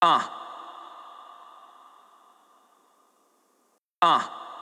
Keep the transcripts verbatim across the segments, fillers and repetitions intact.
Uh. Uh.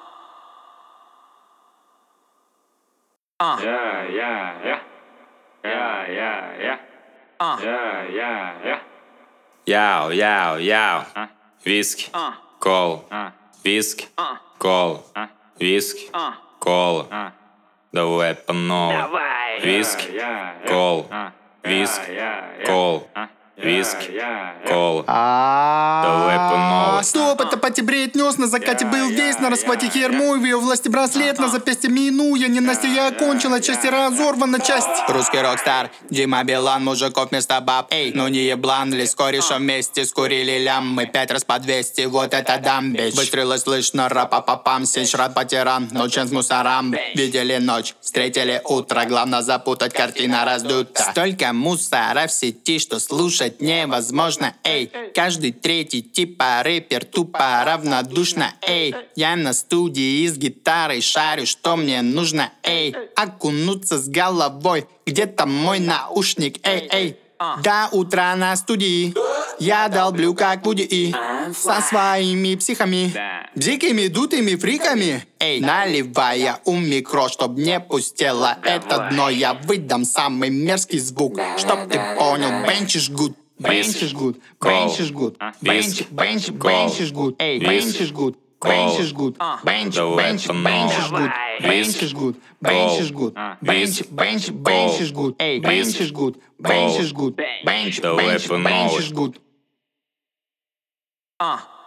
Uh. Yeah, yeah, yeah. Yeah, yeah, yeah. Uh. Yeah, yeah, yeah. Яу, яу, яу. А? Виски, Uh. кола, А? виски, Uh. кола, А? виски, Uh. кола. А? Давай по новой. Давай. Виски, Yeah, yeah, yeah. кола, А? виски, Yeah, yeah, yeah. кола, А? виски, Yeah, yeah, yeah. кола. Давай по новой. Стоп, это пати бреет нос, на закате Я, был я, весь, на расхвате я, хер я. мой, в ее власти браслет, на запястье минуя, ненастья я окончила, части разорвана часть. Русский рок-стар, Дима Билан, мужиков вместо баб, эй, ну не еблан ли, с корешем вместе скурили лям, мы пять раз по двести, вот это дамбич. Выстрелы слышно, рапа-папам, сень рад по тиран, ночен с мусорам, видели ночь, встретили утро, главное запутать, картина раздута. Столько мусора в сети, что слушать невозможно, эй, каждый третий типа рэпер тупо равнодушно, эй, я на студии с гитарой шарю, что мне нужно, эй, окунуться с головой, где-то мой наушник, эй, эй, до утра на студии, я долблю как Вуди И, со своими психами, дикими дутыми фриками, эй, наливая у микро, чтоб не пустело это дно, я выдам самый мерзкий звук, чтоб ты понял, бенчишь гуд. Бенчишь гуд, бенчишь гуд, бенчишь, бенчишь, бенчишь гуд, эй, бенчишь гуд, бенчишь гуд, бенч, бенч, бенчишь гуд, бенчишь гуд, бенчишь гуд, бенч, бенч, бенчишь гуд, эй, бенчишь гуд, бенчишь гуд, бенч, бенч, бенчишь гуд. Uh.